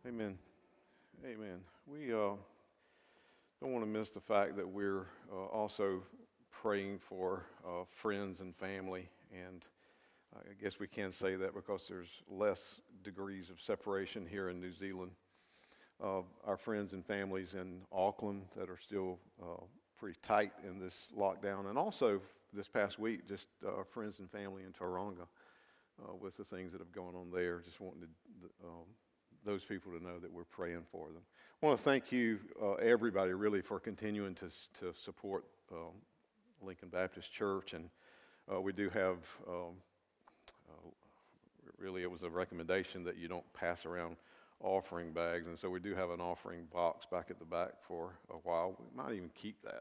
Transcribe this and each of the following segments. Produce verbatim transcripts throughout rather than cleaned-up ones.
Amen. Amen. We uh, don't want to miss the fact that we're uh, also praying for uh, friends and family. And I guess we can say that because there's less degrees of separation here in New Zealand. Uh, our friends and families in Auckland that are still uh, pretty tight in this lockdown. And also this past week, just uh, friends and family in Tauranga uh, with the things that have gone on there. Just wanting to... Um, those people to know that we're praying for them. I want to thank you, uh, everybody, really, for continuing to to support um, Lincoln Baptist Church. And uh, we do have, um, uh, really, it was a recommendation that you don't pass around offering bags. And so we do have an offering box back at the back for a while. We might even keep that.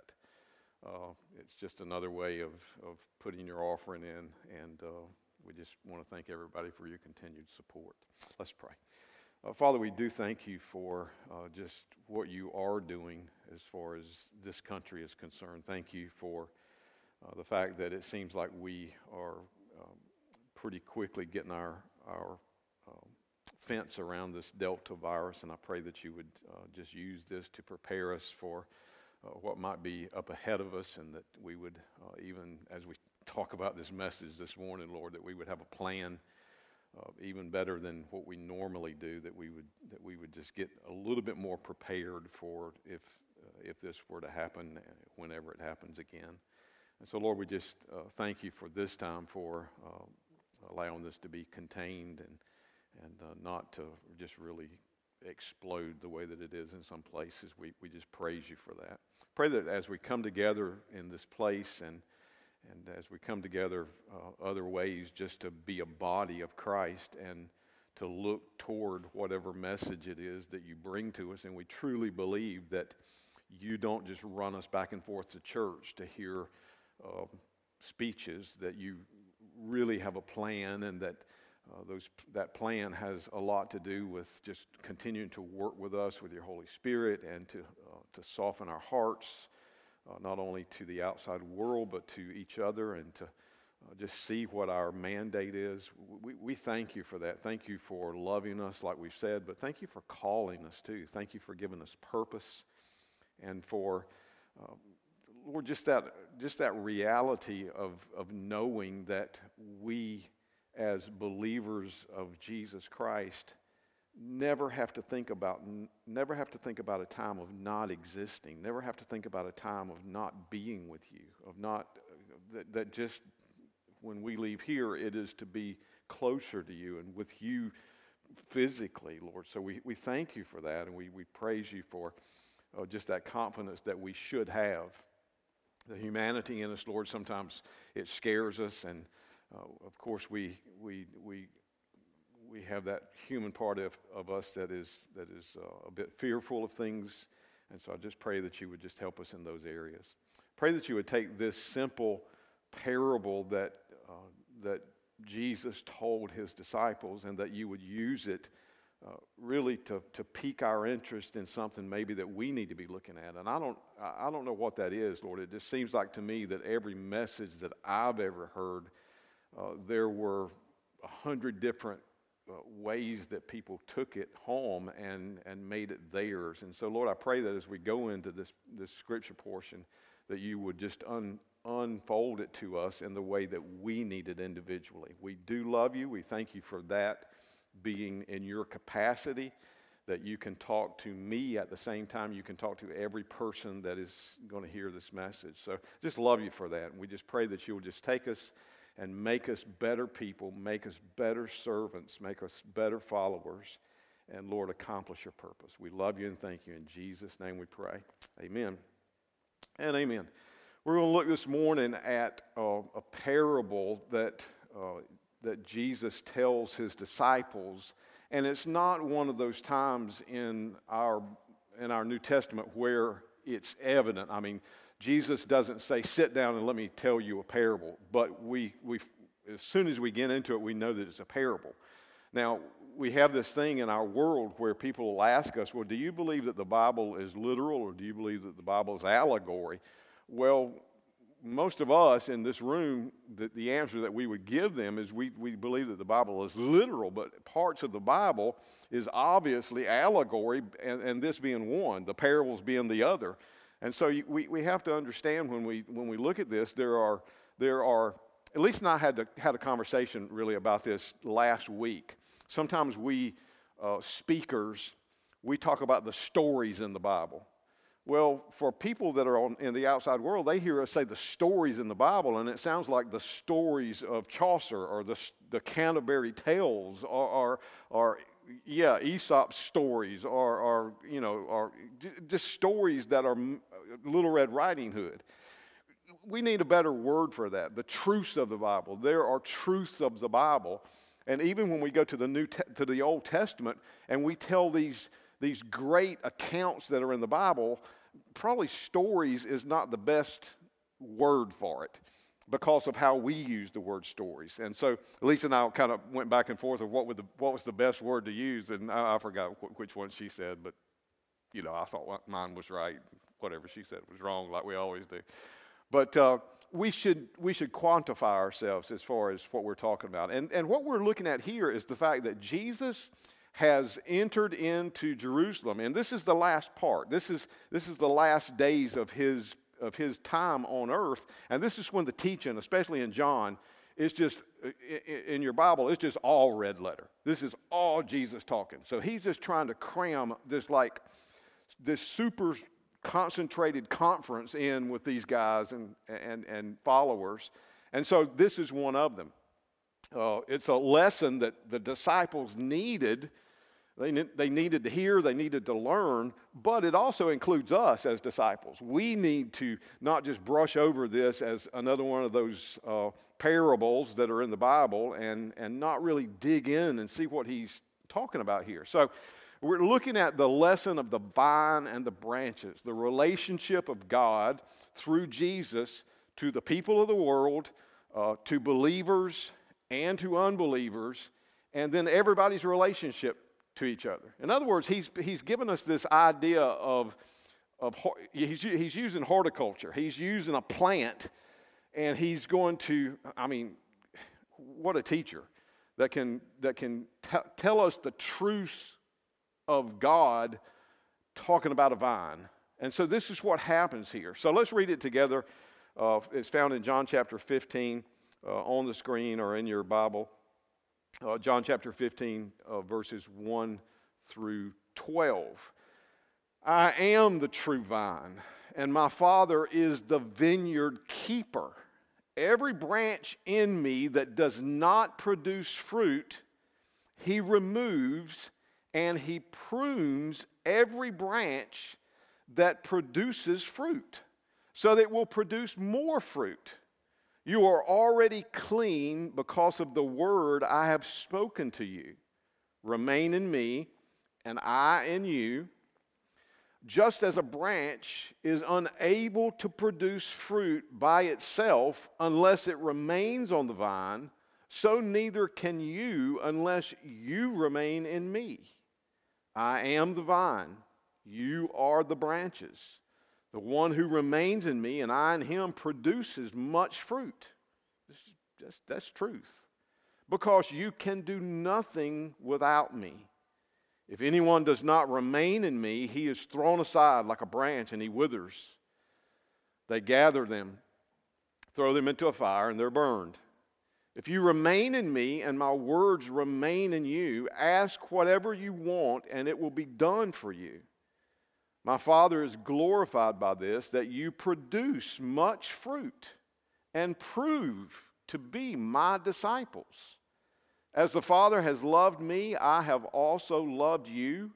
Uh, it's just another way of, of putting your offering in. And uh, we just want to thank everybody for your continued support. Let's pray. Uh, Father, we do thank you for uh, just what you are doing as far as this country is concerned. Thank you for uh, the fact that it seems like we are um, pretty quickly getting our, our um, fence around this Delta virus, and I pray that you would uh, just use this to prepare us for uh, what might be up ahead of us, and that we would, uh, even as we talk about this message this morning, Lord, that we would have a plan Uh, even better than what we normally do, that we would that we would just get a little bit more prepared for if uh, if this were to happen, whenever it happens again. And so, Lord, we just uh, thank you for this time, for uh, allowing this to be contained and and uh, not to just really explode the way that it is in some places. We we just praise you for that. Pray that as we come together in this place and And as we come together uh, other ways just to be a body of Christ and to look toward whatever message it is that you bring to us. And we truly believe that you don't just run us back and forth to church to hear uh, speeches, that you really have a plan, and that uh, those that plan has a lot to do with just continuing to work with us with your Holy Spirit and to uh, to soften our hearts, Uh, not only to the outside world, but to each other, and to uh, just see what our mandate is. We, we thank you for that. Thank you for loving us, like we've said, but thank you for calling us too. Thank you for giving us purpose, and for, uh, Lord, just that just that reality of, of knowing that we, as believers of Jesus Christ, never have to think about never have to think about a time of not existing, never have to think about a time of not being with you, of not that, that just when we leave here, it is to be closer to you and with you physically, Lord. So we, we thank you for that, and we, we praise you for uh, just that confidence that we should have. The humanity in us, Lord, sometimes it scares us, and uh, of course we we we We have that human part of, of us that is that is uh, a bit fearful of things. And so I just pray that you would just help us in those areas. Pray that you would take this simple parable that uh, that Jesus told his disciples, and that you would use it uh, really to, to pique our interest in something maybe that we need to be looking at. And I don't I don't know what that is, Lord. It just seems like to me that every message that I've ever heard, uh, there were a hundred different Uh, ways that people took it home and, and made it theirs. And so, Lord, I pray that as we go into this, this scripture portion, that you would just un, unfold it to us in the way that we need it individually. We do love you. We thank you for that being in your capacity, that you can talk to me at the same time you can talk to every person that is going to hear this message. So just love you for that. And we just pray that you will just take us and make us better people, make us better servants, make us better followers, and Lord, accomplish your purpose. We love you and thank you. In Jesus' name we pray. Amen and amen. We're going to look this morning at uh, a parable that uh, that Jesus tells his disciples, and it's not one of those times in our in our New Testament where it's evident. I mean, Jesus doesn't say, sit down and let me tell you a parable. But we, we, as soon as we get into it, we know that it's a parable. Now, we have this thing in our world where people will ask us, well, do you believe that the Bible is literal, or do you believe that the Bible is allegory? Well, most of us in this room, the, the answer that we would give them is we, we believe that the Bible is literal, but parts of the Bible is obviously allegory, and, and this being one, the parables being the other. And so you, we, we have to understand when we when we look at this, there are there are at least and I had to, had a conversation really about this last week. Sometimes we uh, speakers we talk about the stories in the Bible. Well, for people that are on, in the outside world, they hear us say the stories in the Bible, and it sounds like the stories of Chaucer or the the Canterbury Tales or, or, or yeah, Aesop's stories or, or you know, or just stories that are Little Red Riding Hood. We need a better word for that. The truths of the Bible. There are truths of the Bible, and even when we go to the New Te- to the Old Testament and we tell these these great accounts that are in the Bible, probably stories is not the best word for it because of how we use the word stories. And so Lisa and I kind of went back and forth of what would the, what was the best word to use, and I, I forgot wh- which one she said, but you know, I thought mine was right. Whatever she said was wrong, like we always do. But uh, we should we should quantify ourselves as far as what we're talking about. And and what we're looking at here is the fact that Jesus has entered into Jerusalem, and this is the last part. This is this is the last days of his of his time on earth, and this is when the teaching, especially in John, is just in your Bible. It's just all red letter. This is all Jesus talking. So he's just trying to cram this like this super concentrated conference in with these guys and and and followers, and so this is one of them. Uh, it's a lesson that the disciples needed. They, they needed to hear, they needed to learn, but it also includes us as disciples. We need to not just brush over this as another one of those uh, parables that are in the Bible and, and not really dig in and see what he's talking about here. So we're looking at the lesson of the vine and the branches, the relationship of God through Jesus to the people of the world, uh, to believers and to unbelievers, and then everybody's relationship to each other. In other words, he's he's given us this idea of of he's he's using horticulture. He's using a plant, and he's going to. I mean, what a teacher that can that can t- tell us the truths of God, talking about a vine. And so this is what happens here. So let's read it together. Uh, it's found in John chapter fifteen uh, on the screen or in your Bible. Uh, John chapter fifteen, uh, verses one through twelve. I am the true vine, and my Father is the vineyard keeper. Every branch in me that does not produce fruit, he removes, and he prunes every branch that produces fruit, so that it will produce more fruit. You are already clean because of the word I have spoken to you. Remain in me, and I in you. Just as a branch is unable to produce fruit by itself unless it remains on the vine, so neither can you unless you remain in me. I am the vine, you are the branches. The one who remains in me and I in him produces much fruit. This is just, that's truth. Because you can do nothing without me. If anyone does not remain in me, he is thrown aside like a branch and he withers. They gather them, throw them into a fire, and they're burned. If you remain in me and my words remain in you, ask whatever you want and it will be done for you. My Father is glorified by this, that you produce much fruit and prove to be my disciples. As the Father has loved me, I have also loved you.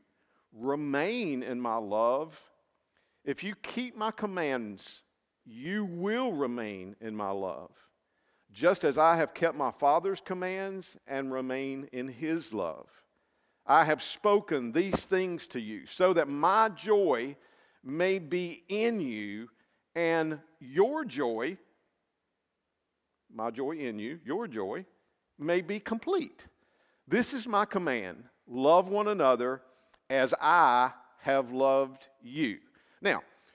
Remain in my love. If you keep my commands, you will remain in my love, just as I have kept my Father's commands and remain in his love. I have spoken these things to you, so that my joy may be in you, and your joy, my joy in you, your joy, may be complete. This is my command: love one another as I have loved you. Now,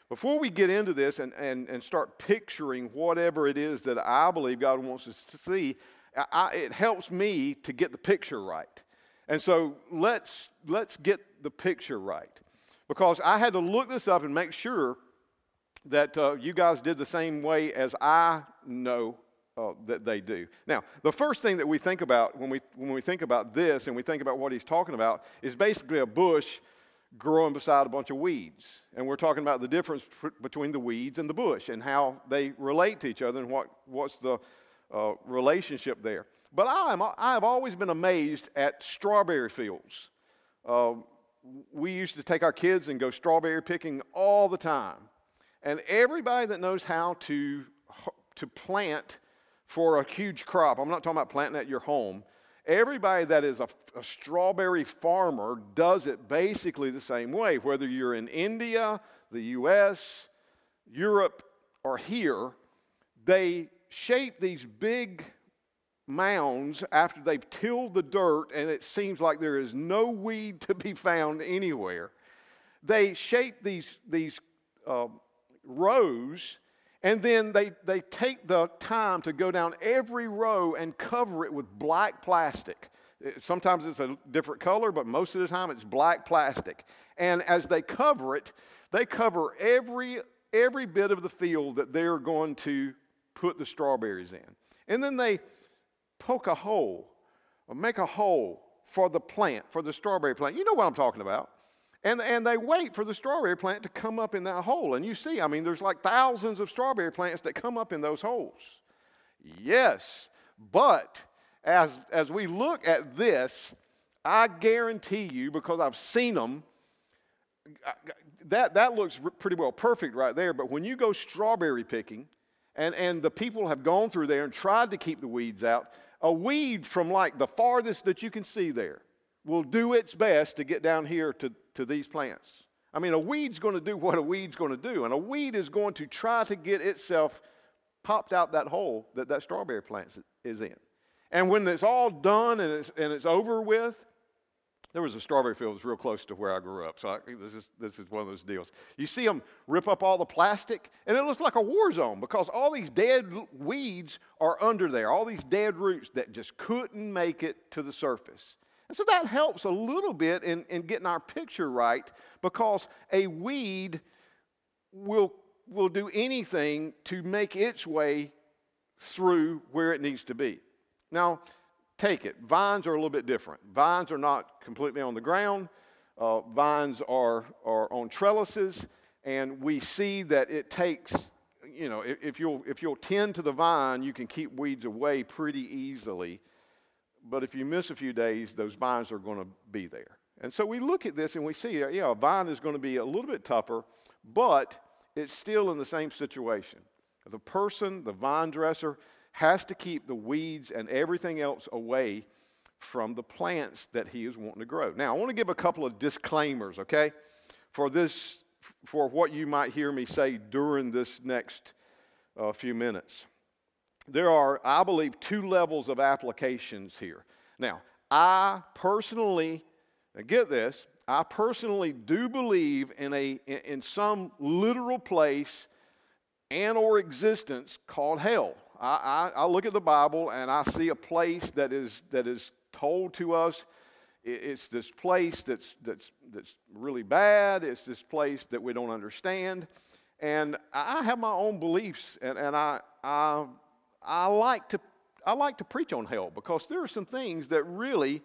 before we get into this and, and, and start picturing whatever it is that I believe God wants us to see, I, it helps me to get the picture right. And so let's, let's get the picture right. Because I had to look this up and make sure that uh, you guys did the same way as I know uh, that they do. Now, the first thing that we think about when we, when we think about this and we think about what he's talking about is basically a bush growing beside a bunch of weeds. And we're talking about the difference between the weeds and the bush and how they relate to each other and what, what's the uh, relationship there. But I am, I have always been amazed at strawberry fields. Uh, we used to take our kids and go strawberry picking all the time. And everybody that knows how to, to plant for a huge crop, I'm not talking about planting at your home, everybody that is a, a strawberry farmer does it basically the same way. Whether you're in India, the U S, Europe, or here, they shape these big mounds after they've tilled the dirt and it seems like there is no weed to be found anywhere. They shape these, these uh, rows, and then they, they take the time to go down every row and cover it with black plastic. Sometimes it's a different color, but most of the time it's black plastic. And as they cover it, they cover every, every bit of the field that they're going to put the strawberries in. And then they poke a hole, or make a hole for the plant, for the strawberry plant. You know what I'm talking about. And, and they wait for the strawberry plant to come up in that hole. And you see, I mean, there's like thousands of strawberry plants that come up in those holes. Yes, but as, as we look at this, I guarantee you, because I've seen them, that, that looks pretty well perfect right there. But when you go strawberry picking, and, and the people have gone through there and tried to keep the weeds out, a weed from like the farthest that you can see there will do its best to get down here to, to these plants. I mean, a weed's going to do what a weed's going to do, and a weed is going to try to get itself popped out that hole that that strawberry plant is in. And when it's all done and it's, and it's over with, there was a strawberry field that was real close to where I grew up, so I, this is this is one of those deals. You see them rip up all the plastic, and it looks like a war zone because all these dead weeds are under there, all these dead roots that just couldn't make it to the surface. And so that helps a little bit in, in getting our picture right, because a weed will, will do anything to make its way through where it needs to be. Now, take it. Vines are a little bit different. Vines are not completely on the ground. Uh, vines are, are on trellises, and we see that it takes, you know, if, if you'll, if you'll tend to the vine, you can keep weeds away pretty easily. But if you miss a few days, those vines are going to be there. And so we look at this and we see, yeah, a vine is going to be a little bit tougher, but it's still in the same situation. The person, the vine dresser, has to keep the weeds and everything else away from the plants that he is wanting to grow. Now, I want to give a couple of disclaimers, okay, for this, for what you might hear me say during this next uh, few minutes. There are, I believe, two levels of applications here. Now, I personally, now get this, I personally do believe in a in, in some literal place and or existence called hell. I, I, I look at the Bible and I see a place that is that is told to us. It's this place that's that's that's really bad. It's this place that we don't understand, and I have my own beliefs, and, and I I I like to I like to preach on hell because there are some things that really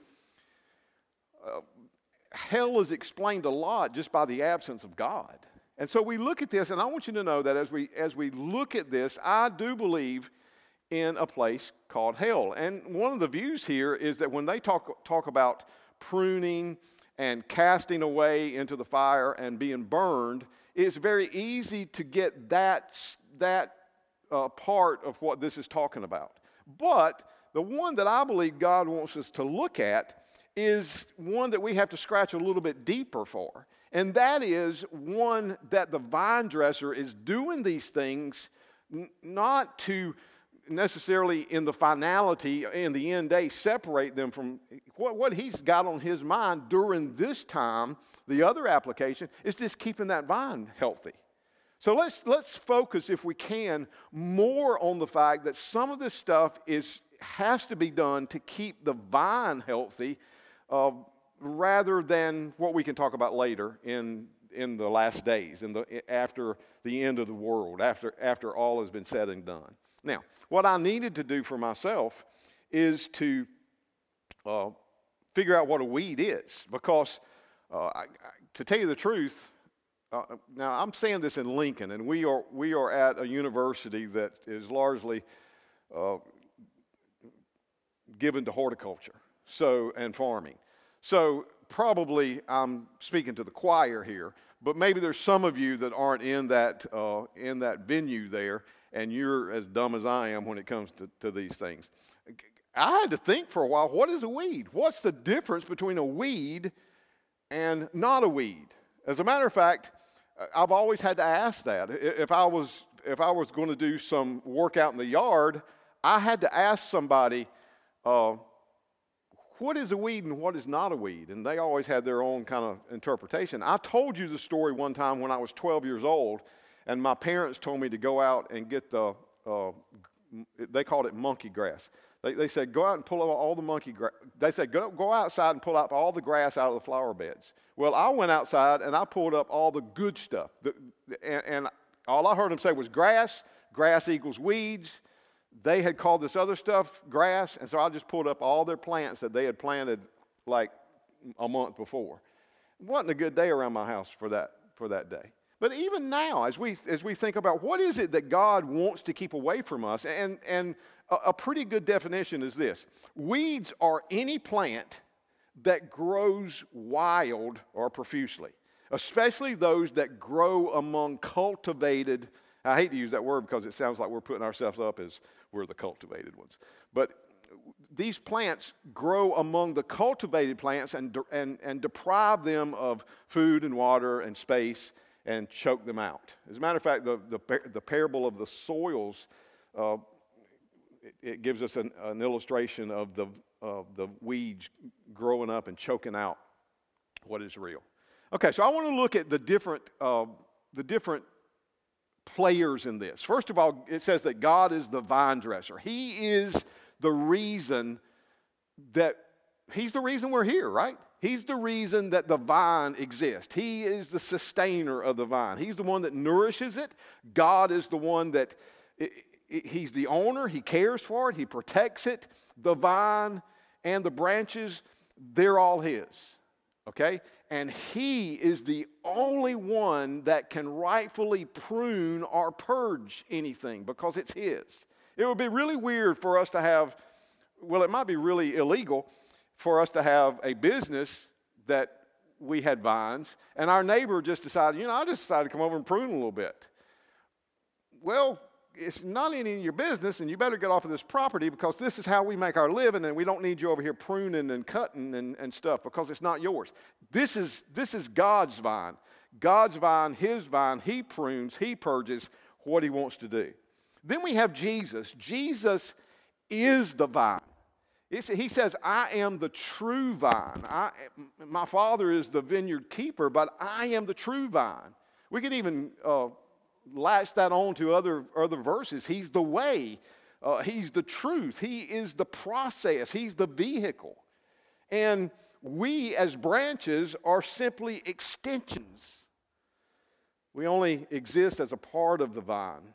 uh, hell is explained a lot just by the absence of God. And so we look at this, and I want you to know that as we as we look at this, I do believe in a place called hell. And one of the views here is that when they talk talk about pruning and casting away into the fire and being burned, it's very easy to get that that uh, part of what this is talking about. But the one that I believe God wants us to look at is one that we have to scratch a little bit deeper for. And that is one that the vine dresser is doing these things n- not to necessarily in the finality, in the end day, separate them from what, what he's got on his mind during this time. The other application is just keeping that vine healthy. So let's, let's focus, if we can, more on the fact that some of this stuff is, has to be done to keep the vine healthy, uh, rather than what we can talk about later in, in the last days, in the, after the end of the world, after, after all has been said and done. Now, what I needed to do for myself is to uh, figure out what a weed is, because uh, I, I, to tell you the truth, uh, now I'm saying this in Lincoln, and we are we are at a university that is largely uh, given to horticulture, so and farming. So probably I'm speaking to the choir here, but maybe there's some of you that aren't in that uh, in that venue there, and you're as dumb as I am when it comes to, to these things. I had to think for a while, what is a weed? What's the difference between a weed and not a weed? As a matter of fact, I've always had to ask that. If I was if I was going to do some work out in the yard, I had to ask somebody, uh, what is a weed and what is not a weed? And they always had their own kind of interpretation. I told you the story one time when I was twelve years old, and my parents told me to go out and get the, uh, they called it monkey grass. They, they said, go out and pull out all the monkey grass. They said, go, go outside and pull up all the grass out of the flower beds. Well, I went outside and I pulled up all the good stuff. The, and, and all I heard them say was grass, grass equals weeds. They had called this other stuff grass, and so I just pulled up all their plants that they had planted like a month before. It wasn't a good day around my house for that, for that day. But even now, as we as we think about what is it that God wants to keep away from us, and, and a, a pretty good definition is this. Weeds are any plant that grows wild or profusely, especially those that grow among cultivated. I hate to use that word because it sounds like we're putting ourselves up as we're the cultivated ones. But these plants grow among the cultivated plants and, and, and deprive them of food and water and space and choke them out. As a matter of fact, the, the, the parable of the soils, uh, it, it gives us an, an illustration of the, of the weeds growing up and choking out what is real. Okay, so I want to look at the different, uh, the different players in this. First of all, it says that God is the vine dresser. He is the reason that, he's the reason we're here, right? He's the reason that the vine exists. He is the sustainer of the vine. He's the one that nourishes it. God is the one that, it, it, he's the owner. He cares for it. He protects it. The vine and the branches, they're all his, okay? And he is the only one that can rightfully prune or purge anything because it's his. It would be really weird for us to have, well, it might be really illegal for us to have a business that we had vines, and our neighbor just decided, you know, I just decided to come over and prune a little bit. Well, it's not any of your business, and you better get off of this property because this is how we make our living, and we don't need you over here pruning and cutting and, and stuff because it's not yours. This is, this is God's vine. God's vine, his vine, he prunes, he purges what he wants to do. Then we have Jesus. Jesus is the vine. It's, he says, I am the true vine. I, my Father is the vineyard keeper, but I am the true vine. We could even uh, latch that on to other, other verses. He's the way. Uh, he's the truth. He is the process. He's the vehicle. And we as branches are simply extensions. We only exist as a part of the vine.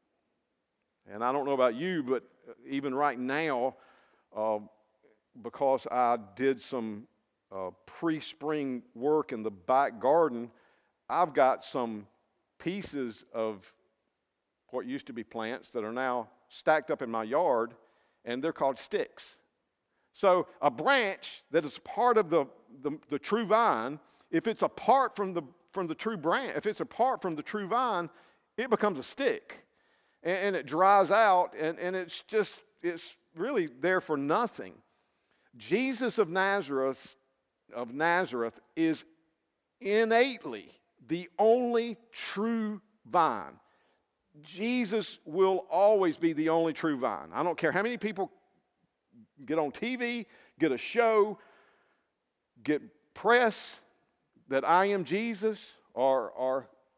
And I don't know about you, but even right now, uh, because I did some uh, pre-spring work in the back garden, I've got some pieces of what used to be plants that are now stacked up in my yard, and they're called sticks. So a branch that is part of the, the, the true vine, if it's apart from the, from the true branch, if it's apart from the true vine, it becomes a stick. And, and it dries out, and, and it's just, it's really there for nothing. Jesus of Nazareth, of Nazareth is innately the only true vine. Jesus will always be the only true vine. I don't care how many people get on T V, get a show, get press that I am Jesus, or, or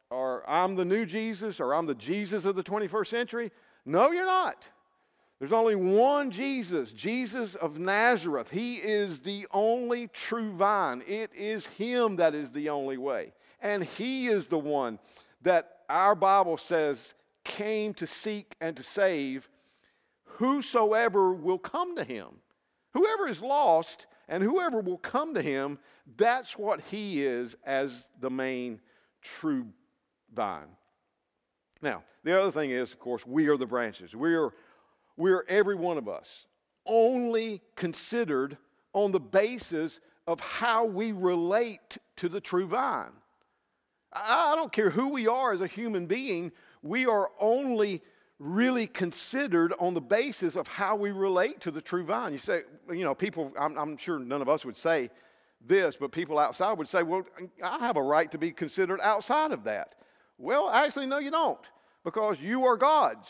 or I'm the new Jesus, or I'm the Jesus of the twenty-first century. No, you're not. There's only one Jesus, Jesus of Nazareth. He is the only true vine. It is Him that is the only way. And He is the one that our Bible says came to seek and to save whosoever will come to Him. Whoever is lost and whoever will come to Him, that's what He is as the main true vine. Now, the other thing is, of course, we are the branches. We are We're, every one of us, only considered on the basis of how we relate to the true vine. I, I don't care who we are as a human being, we are only really considered on the basis of how we relate to the true vine. You say, you know, people, I'm, I'm sure none of us would say this, but people outside would say, well, I have a right to be considered outside of that. Well, actually, no, you don't, because you are God's.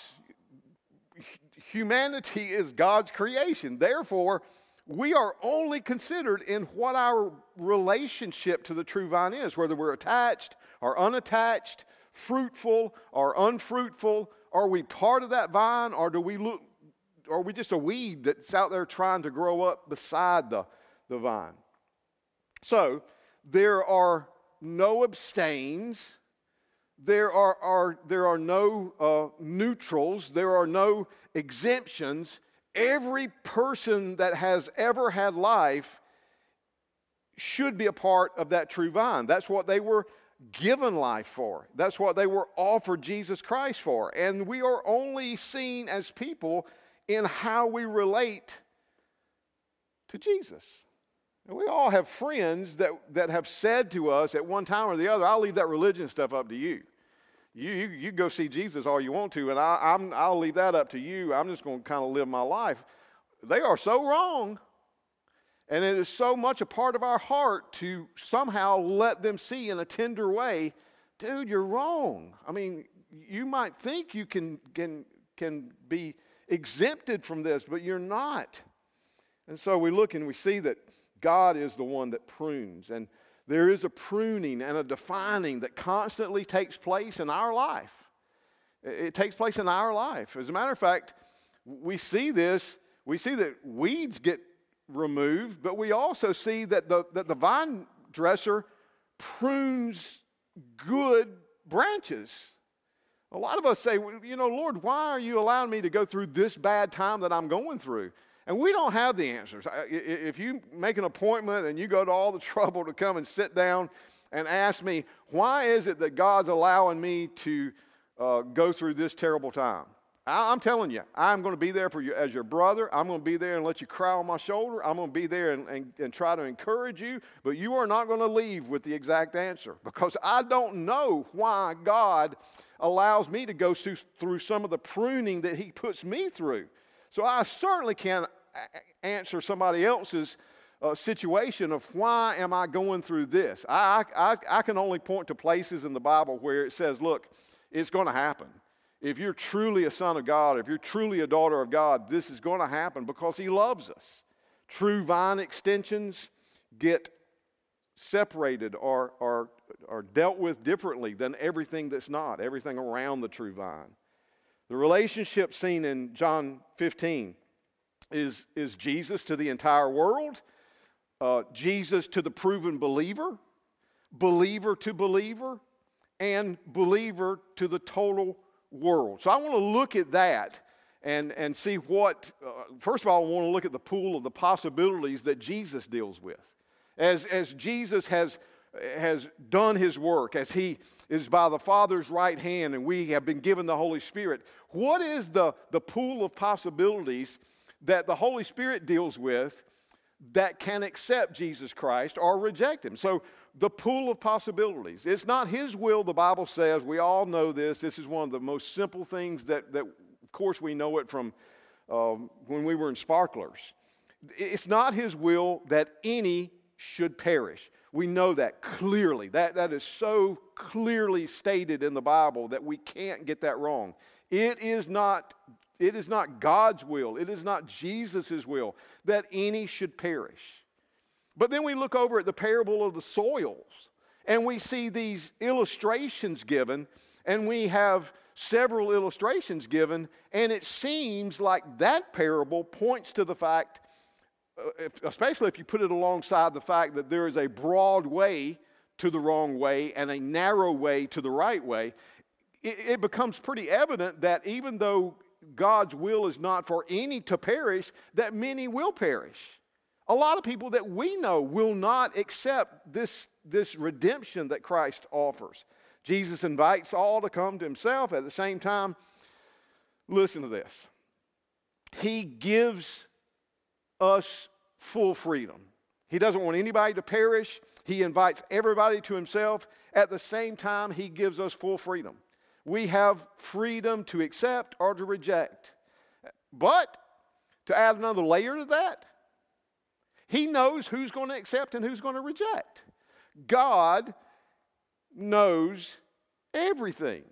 Humanity is God's creation. Therefore, we are only considered in what our relationship to the true vine is, whether we're attached or unattached, fruitful or unfruitful. Are we part of that vine, or do we look, or are we just a weed that's out there trying to grow up beside the, the vine? So, there are no abstains. There are, are, there are no uh, neutrals. There are no exemptions. Every person that has ever had life should be a part of that true vine. That's what they were given life for. That's what they were offered Jesus Christ for. And we are only seen as people in how we relate to Jesus. And we all have friends that, that have said to us at one time or the other, I'll leave that religion stuff up to you. You, you, you go see Jesus all you want to, and I, I'm, I'll leave that up to you. I'm just going to kind of live my life. They are so wrong. And it is so much a part of our heart to somehow let them see in a tender way, dude, you're wrong. I mean, you might think you can, can, can be exempted from this, but you're not. And so we look and we see that God is the one that prunes. And there is a pruning and a defining that constantly takes place in our life. It takes place in our life. As a matter of fact, we see this, we see that weeds get removed, but we also see that the, that the vine dresser prunes good branches. A lot of us say, you know, Lord, why are you allowing me to go through this bad time that I'm going through? And we don't have the answers. If you make an appointment and you go to all the trouble to come and sit down and ask me, why is it that God's allowing me to uh, go through this terrible time? I, I'm telling you, I'm going to be there for you as your brother. I'm going to be there and let you cry on my shoulder. I'm going to be there and, and, and try to encourage you. But you are not going to leave with the exact answer, because I don't know why God allows me to go through, through some of the pruning that He puts me through. So I certainly can't answer somebody else's uh, situation of why am I going through this. I, I, I can only point to places in the Bible where it says, look, it's going to happen. If you're truly a son of God, if you're truly a daughter of God, this is going to happen because He loves us. True vine extensions get separated or, or, or dealt with differently than everything that's not, everything around the true vine. The relationship seen in John fifteen is, is Jesus to the entire world, uh, Jesus to the proven believer, believer to believer, and believer to the total world. So I want to look at that and, and see what, uh, first of all, I want to look at the pool of the possibilities that Jesus deals with. As, as Jesus has, has done His work, as He is by the Father's right hand and we have been given the Holy Spirit, what is the, the pool of possibilities that the Holy Spirit deals with that can accept Jesus Christ or reject Him? So the pool of possibilities. It's not His will, the Bible says. We all know this. This is one of the most simple things that, that of course, we know it from um, when we were in Sparklers. It's not His will that any should perish. We know that clearly. That, that is so clearly stated in the Bible that we can't get that wrong. It is not, it is not God's will. It is not Jesus' will that any should perish. But then we look over at the parable of the soils, and we see these illustrations given, and we have several illustrations given, and it seems like that parable points to the fact, uh, if, especially if you put it alongside the fact that there is a broad way to the wrong way and a narrow way to the right way, it, it becomes pretty evident that even though God's will is not for any to perish, that many will perish. A lot of people that we know will not accept this, this redemption that Christ offers. Jesus invites all to come to himself. At the same time, listen to this. He gives us full freedom. He doesn't want anybody to perish. He invites everybody to himself. At the same time, he gives us full freedom. We have freedom to accept or to reject. But to add another layer to that, he knows who's going to accept and who's going to reject. God knows everything.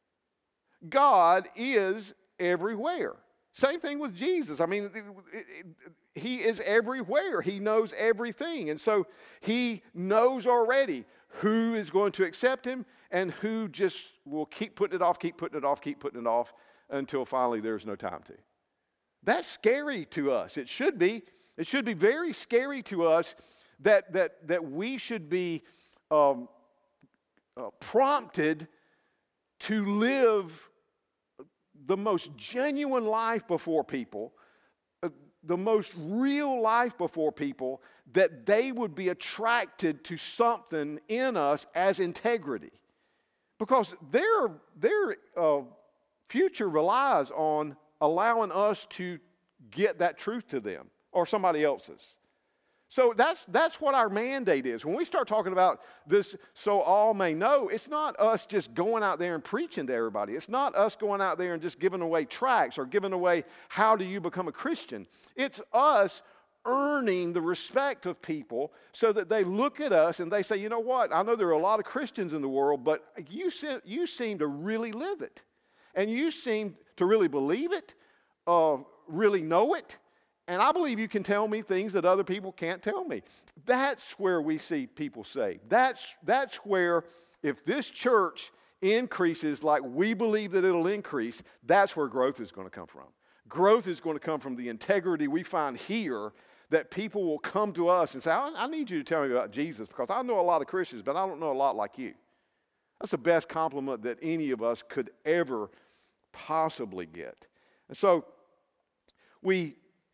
God is everywhere. Same thing with Jesus. I mean, it, it, it, he is everywhere. He knows everything. And so he knows already who is going to accept him and who just will keep putting it off, keep putting it off, keep putting it off until finally there's no time to. That's scary to us. It should be. It should be very scary to us that, that, that we should be um, uh, prompted to live the most genuine life before people, uh, the most real life before people, that they would be attracted to something in us as integrity. Because their, their uh, future relies on allowing us to get that truth to them or somebody else's. So that's, that's what our mandate is. When we start talking about this so all may know, it's not us just going out there and preaching to everybody. It's not us going out there and just giving away tracts or giving away how do you become a Christian. It's us earning the respect of people so that they look at us and they say, you know what, I know there are a lot of Christians in the world, but you seem, you seem to really live it. And you seem to really believe it, uh, really know it. And I believe you can tell me things that other people can't tell me. That's where we see people saved. That's, that's where, if this church increases like we believe that it'll increase, that's where growth is going to come from. Growth is going to come from the integrity we find here, that people will come to us and say, I, I need you to tell me about Jesus because I know a lot of Christians, but I don't know a lot like you. That's the best compliment that any of us could ever possibly get. And so we...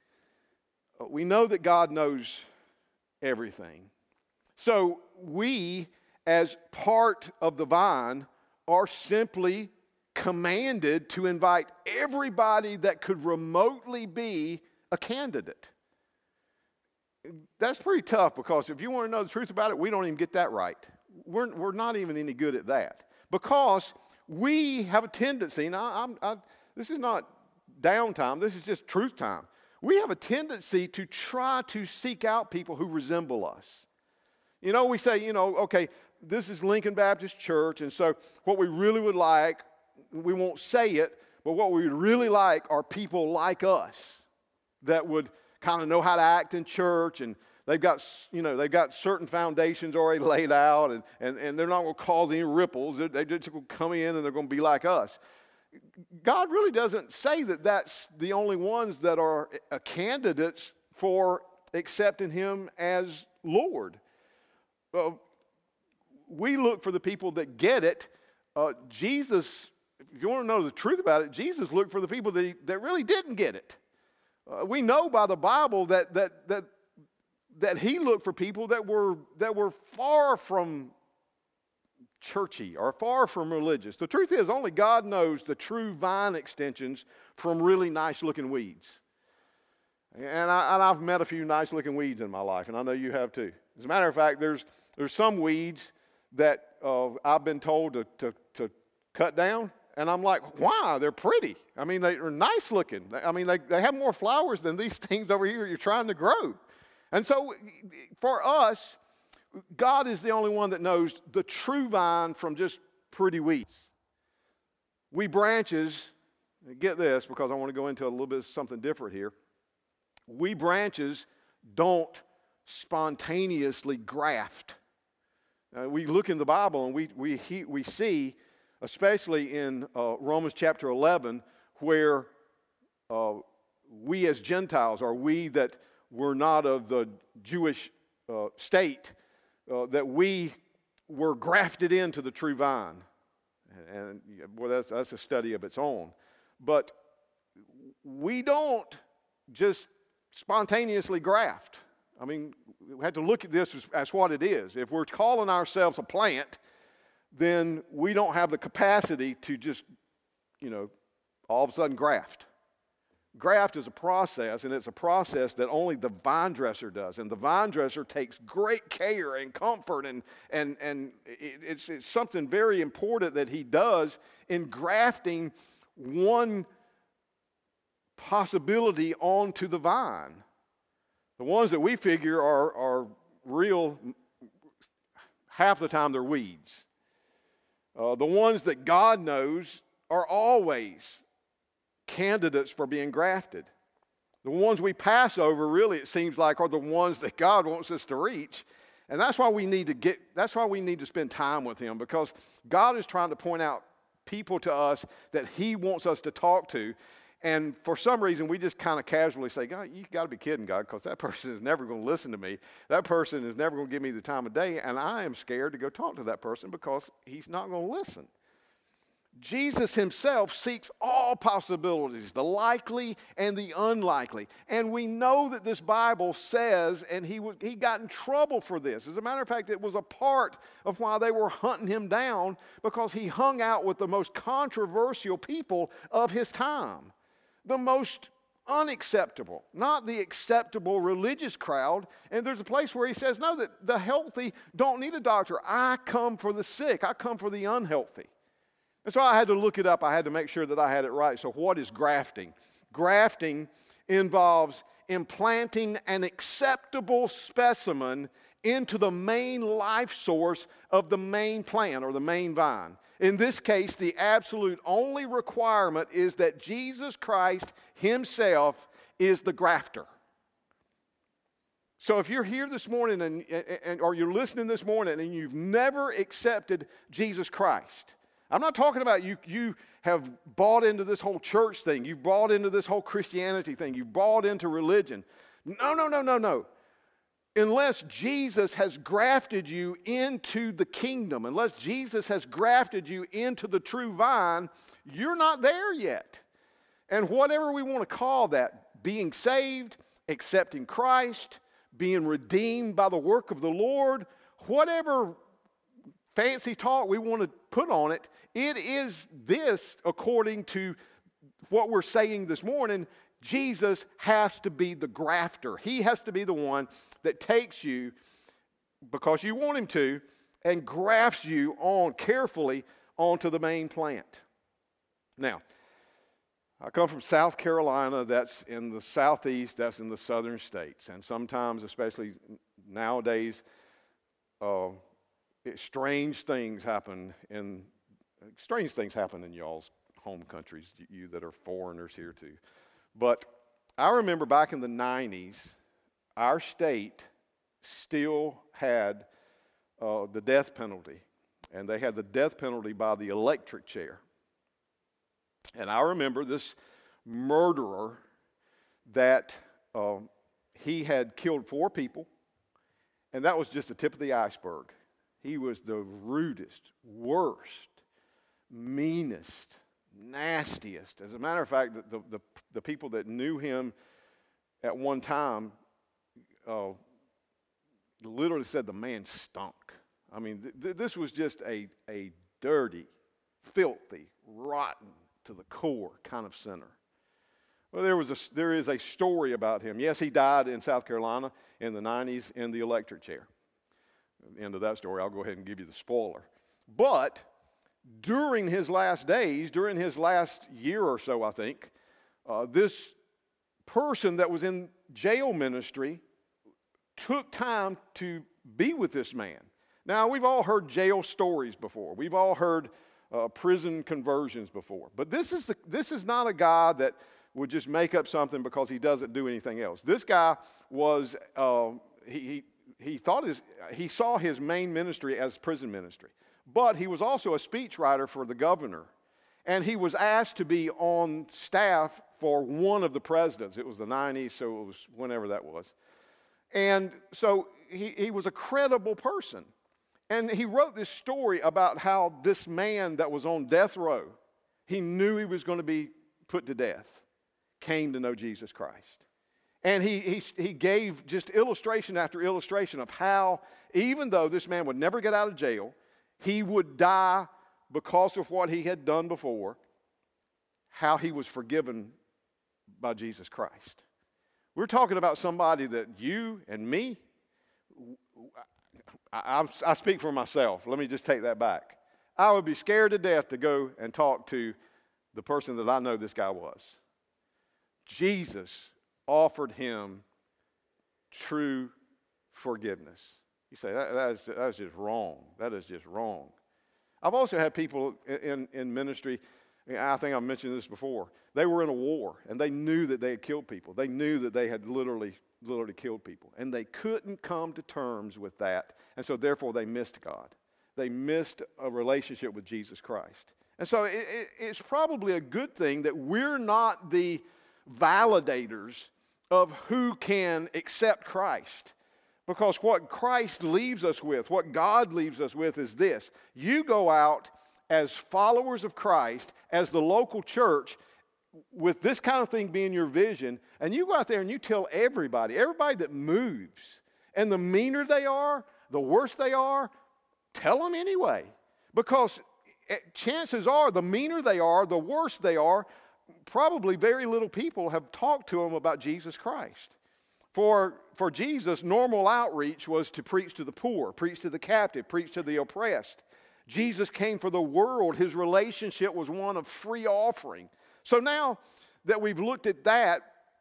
We know that God knows everything. So we, as part of the vine, are simply commanded to invite everybody that could remotely be a candidate. That's pretty tough because if you want to know the truth about it, we don't even get that right. We're, we're not even any good at that. Because we have a tendency, now I'm, I, this is not downtime, this is just truth time. We have a tendency to try to seek out people who resemble us. You know, we say, you know, okay, this is Lincoln Baptist Church, and so what we really would like, we won't say it, but what we would really like are people like us that would kind of know how to act in church, and they've got, you know, they've got certain foundations already laid out, and, and, and they're not going to cause any ripples. They're, they're just going to come in and they're going to be like us. God really doesn't say that that's the only ones that are candidates for accepting him as Lord. Uh, we look for the people that get it. Uh, Jesus, if you want to know the truth about it, Jesus looked for the people that, he, that really didn't get it. Uh, we know by the Bible that, that, that, that he looked for people that were, that were far from churchy or far from religious. The truth is, only God knows the true vine extensions from really nice looking weeds. And, I, and I've met a few nice looking weeds in my life, and I know you have too. As a matter of fact, there's there's some weeds that uh, I've been told to, to, to cut down, and I'm like, why? They're pretty. I mean, they're nice looking. I mean, they, they have more flowers than these things over here you're trying to grow. And so for us, God is the only one that knows the true vine from just pretty weeds. We branches, get this because I want to go into a little bit of something different here. We branches don't spontaneously graft. Uh, we look in the Bible and we, we, he, we see, especially in uh, Romans chapter eleven, where uh, we as Gentiles, or we that were not of the Jewish uh, state, uh, that we were grafted into the true vine. And, and well, that's, that's a study of its own. But we don't just spontaneously graft. I mean, we have to look at this as, as what it is. If we're calling ourselves a plant, then we don't have the capacity to just, you know, all of a sudden graft. Graft is a process, and it's a process that only the vine dresser does. And the vine dresser takes great care and comfort, and, and, and it, it's, it's something very important that he does in grafting one possibility onto the vine. The ones that we figure are, are real, half the time they're weeds. Uh, the ones that God knows are always candidates for being grafted. The ones we pass over, really, it seems like, are the ones that God wants us to reach. And that's why we need to get, that's why we need to spend time with him, because God is trying to point out people to us that he wants us to talk to. And for some reason, we just kind of casually say, God, you got to be kidding, God, because that person is never going to listen to me. That person is never going to give me the time of day, and I am scared to go talk to that person because he's not going to listen. Jesus himself seeks all possibilities, the likely and the unlikely. And we know that this Bible says, and he, was, he got in trouble for this. As a matter of fact, it was a part of why they were hunting him down, because he hung out with the most controversial people of his time. The most unacceptable, not the acceptable religious crowd. And there's a place where he says, no, that the healthy don't need a doctor. I come for the sick. I come for the unhealthy. And so I had to look it up. I had to make sure that I had it right. So what is grafting? Grafting involves implanting an acceptable specimen into the main life source of the main plant or the main vine. In this case, the absolute only requirement is that Jesus Christ himself is the grafter. So if you're here this morning and, and or you're listening this morning and you've never accepted Jesus Christ, I'm not talking about you, you have bought into this whole church thing. You've bought into this whole Christianity thing. You've bought into religion. No, no, no, no, no. Unless Jesus has grafted you into the kingdom, unless Jesus has grafted you into the true vine, you're not there yet. And whatever we want to call that, being saved, accepting Christ, being redeemed by the work of the Lord, whatever fancy talk we want to put on it, it is this, according to what we're saying this morning. Jesus has to be the grafter. He has to be the one that takes you, because you want him to, and grafts you on carefully onto the main plant. Now, I come from South Carolina. That's in the southeast. That's in the southern states. And sometimes, especially nowadays, uh, it, strange things happen in strange things happen in y'all's home countries. You that are foreigners here too. But I remember back in the nineties, our state still had uh, the death penalty. And they had the death penalty by the electric chair. And I remember this murderer that uh, he had killed four people. And that was just the tip of the iceberg. He was the rudest, worst, meanest, nastiest. As a matter of fact, the, the, the people that knew him at one time uh, literally said the man stunk. I mean, th- th- this was just a, a dirty, filthy, rotten to the core kind of sinner. Well, there was a, there is a story about him. Yes, he died in South Carolina in the nineties in the electric chair. End of that story. I'll go ahead and give you the spoiler. But during his last days, during his last year or so, I think, uh, this person that was in jail ministry took time to be with this man. Now, we've all heard jail stories before. We've all heard uh, prison conversions before. But this is the, this is not a guy that would just make up something because he doesn't do anything else. This guy was, uh, he, he he thought his, he saw his main ministry as prison ministry. But he was also a speechwriter for the governor. And he was asked to be on staff for one of the presidents. It was the nineties, so it was whenever that was. And so he, he was a credible person. And he wrote this story about how this man that was on death row, he knew he was going to be put to death, came to know Jesus Christ. And he, he, he gave just illustration after illustration of how, even though this man would never get out of jail, he would die because of what he had done before, how he was forgiven by Jesus Christ. We're talking about somebody that you and me, I, I, I speak for myself. Let me just take that back. I would be scared to death to go and talk to the person that I know this guy was. Jesus offered him true forgiveness. You say, that, that, is, that is just wrong. That is just wrong. I've also had people in, in ministry, I think I've mentioned this before, they were in a war, and they knew that they had killed people. They knew that they had literally, literally killed people, and they couldn't come to terms with that, and so therefore they missed God. They missed a relationship with Jesus Christ. And so it, it, it's probably a good thing that we're not the validators of who can accept Christ. Because what Christ leaves us with, what God leaves us with is this. You go out as followers of Christ, as the local church, with this kind of thing being your vision, and you go out there and you tell everybody, everybody that moves, and the meaner they are, the worse they are, tell them anyway. Because chances are, the meaner they are, the worse they are, probably very little people have talked to them about Jesus Christ. For, for Jesus, normal outreach was to preach to the poor, preach to the captive, preach to the oppressed. Jesus came for the world. His relationship was one of free offering. So now that we've looked at that,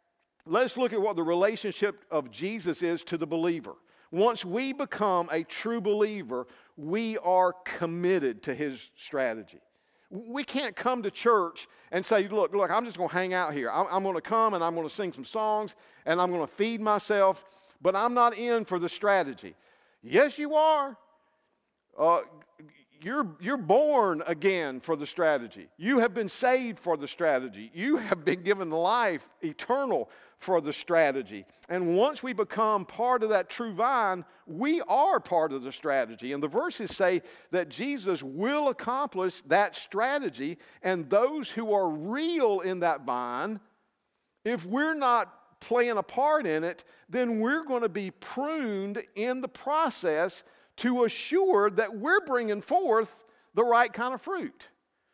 let's look at what the relationship of Jesus is to the believer. Once we become a true believer, we are committed to his strategy. We can't come to church and say, look, look, I'm just going to hang out here. I'm, I'm going to come and I'm going to sing some songs and I'm going to feed myself, but I'm not in for the strategy. Yes, you are. Uh, you're, you're born again for the strategy. You have been saved for the strategy. You have been given life eternal for the strategy. And once we become part of that true vine, we are part of the strategy. And the verses say that Jesus will accomplish that strategy, and those who are real in that vine, if we're not playing a part in it, then we're going to be pruned in the process to assure that we're bringing forth the right kind of fruit.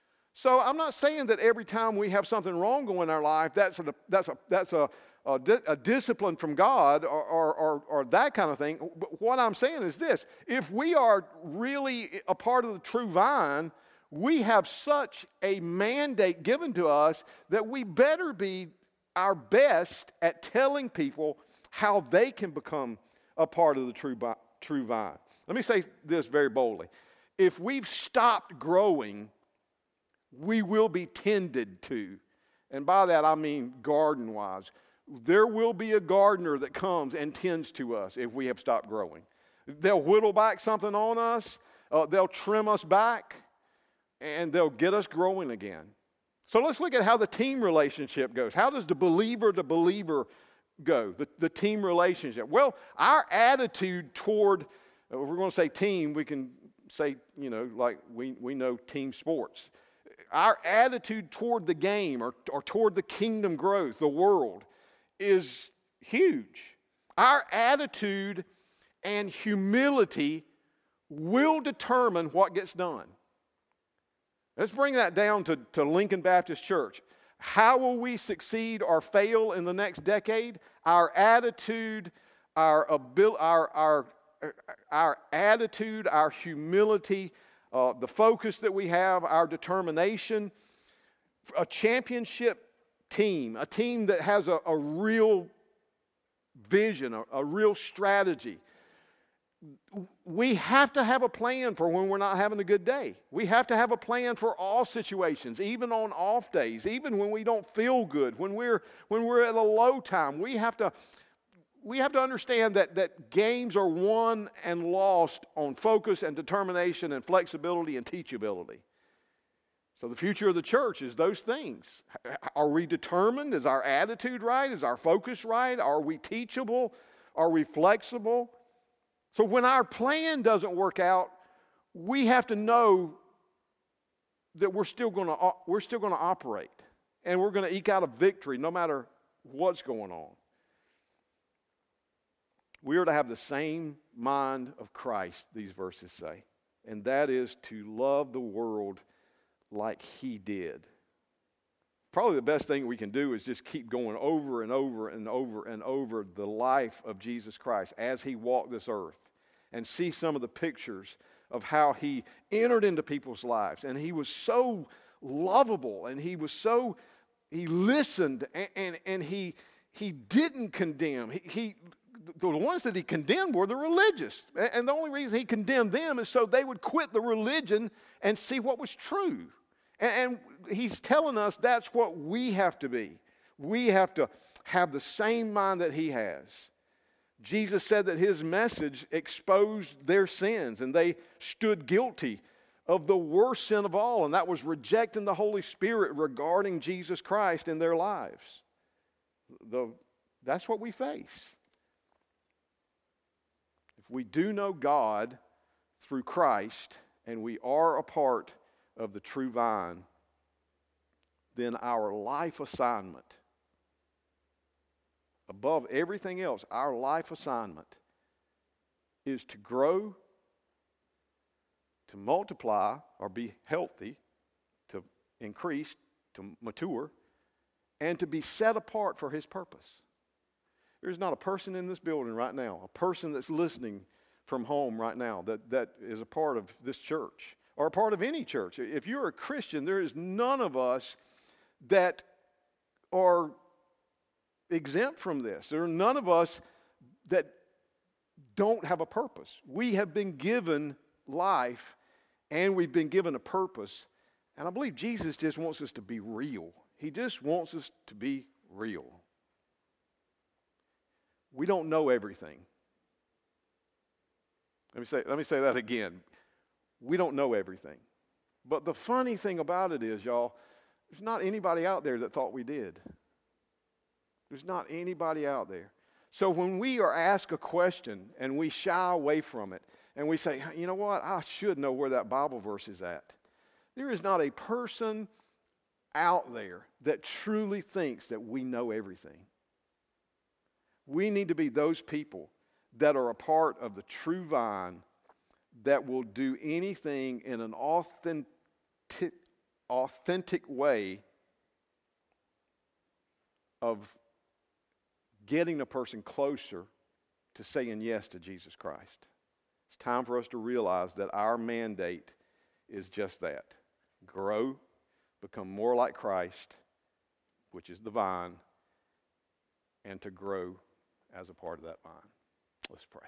So I'm not saying that every time we have something wrong going in our life, that's a, that's a, that's a, a, di- a discipline from God or, or, or, or that kind of thing. But what I'm saying is this. If we are really a part of the true vine, we have such a mandate given to us that we better be our best at telling people how they can become a part of the true, true vine. Let me say this very boldly. If we've stopped growing, we will be tended to. And by that I mean garden-wise. There will be a gardener that comes and tends to us if we have stopped growing. They'll whittle back something on us. Uh, they'll trim us back. And they'll get us growing again. So let's look at how the team relationship goes. How does the believer to believer go? The, the team relationship. Well, our attitude toward, if we're going to say team, we can say, you know, like we, we know team sports. Our attitude toward the game or, or toward the kingdom growth, the world, is huge. Our attitude and humility will determine what gets done. Let's bring that down to, to Lincoln Baptist Church. How will we succeed or fail in the next decade? Our attitude, our abil- our, our, our attitude, our humility, uh, the focus that we have, our determination. A championship team, a team that has a, a real vision, a, a real strategy. We have to have a plan for when we're not having a good day. We have to have a plan for all situations, even on off days, even when we don't feel good, when we're when we're at a low time. We have to we have to understand that, that games are won and lost on focus and determination and flexibility and teachability. So the future of the church is those things. Are we determined? Is our attitude right? Is our focus right? Are we teachable? Are we flexible? So when our plan doesn't work out, we have to know that we're still going to we're still going to operate, and we're going to eke out a victory no matter what's going on. We are to have the same mind of Christ, these verses say, and that is to love the world like He did. Probably the best thing we can do is just keep going over and over and over and over the life of Jesus Christ as He walked this earth, and see some of the pictures of how He entered into people's lives. And He was so lovable, and He was so, He listened, and, and, and he, he didn't condemn. He, he, the ones that He condemned were the religious. And the only reason He condemned them is so they would quit the religion and see what was true. And, and He's telling us that's what we have to be. We have to have the same mind that He has. Jesus said that His message exposed their sins, and they stood guilty of the worst sin of all, and that was rejecting the Holy Spirit regarding Jesus Christ in their lives. The, that's what we face. If we do know God through Christ, and we are a part of the true vine, then our life assignment, above everything else, our life assignment is to grow, to multiply or be healthy, to increase, to mature, and to be set apart for His purpose. There's not a person in this building right now, a person that's listening from home right now that, that is a part of this church or a part of any church. If you're a Christian, there is none of us that are exempt from this. There are none of us that don't have a purpose. We have been given life, and we've been given a purpose. And I believe Jesus just wants us to be real. He just wants us to be real. We don't know everything. Let me say, let me say that again. We don't know everything. But the funny thing about it is, y'all, there's not anybody out there that thought we did. There's not anybody out there. So when we are asked a question and we shy away from it and we say, you know what, I should know where that Bible verse is at. There is not a person out there that truly thinks that we know everything. We need to be those people that are a part of the true vine that will do anything in an authentic, authentic way of getting a person closer to saying yes to Jesus Christ. It's time for us to realize that our mandate is just that. Grow, become more like Christ, which is the vine, and to grow as a part of that vine. Let's pray.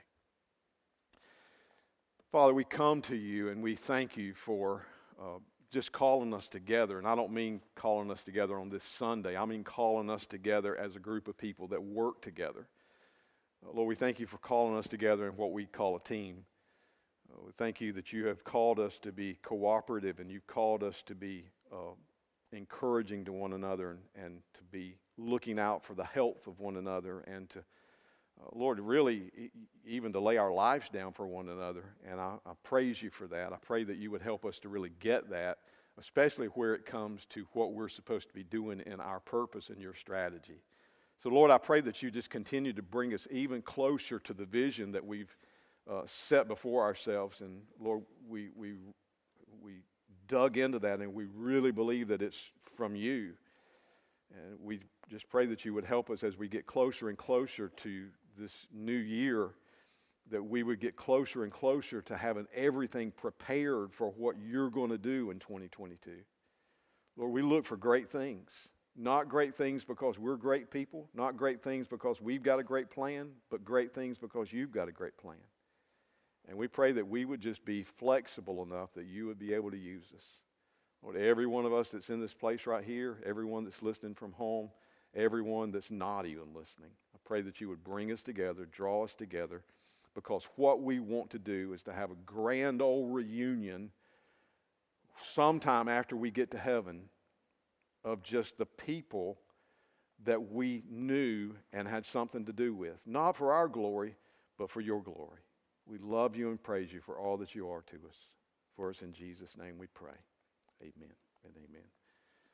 Father, we come to You and we thank You for uh, just calling us together. And I don't mean calling us together on this Sunday. I mean calling us together as a group of people that work together. Uh, Lord, we thank You for calling us together in what we call a team. Uh, we thank You that You have called us to be cooperative, and You've called us to be uh, encouraging to one another, and, and to be looking out for the health of one another, and to Uh, Lord, really, e- even to lay our lives down for one another. And I, I praise You for that. I pray that You would help us to really get that, especially where it comes to what we're supposed to be doing in our purpose and Your strategy. So, Lord, I pray that You just continue to bring us even closer to the vision that we've uh, set before ourselves. And, Lord, we, we, we dug into that, and we really believe that it's from You. And we just pray that You would help us as we get closer and closer to this new year, that we would get closer and closer to having everything prepared for what You're going to do in twenty twenty-two. Lord, we look for great things. Not great things because we're great people, not great things because we've got a great plan, but great things because You've got a great plan. And we pray that we would just be flexible enough that You would be able to use us. Lord, every one of us that's in this place right here, everyone that's listening from home, everyone that's not even listening. I pray that you would bring us together, draw us together, because what we want to do is to have a grand old reunion sometime after we get to heaven of just the people that we knew and had something to do with. Not for our glory, but for your glory. We love you and praise you for all that you are to us. For us in Jesus' name we pray. Amen and amen.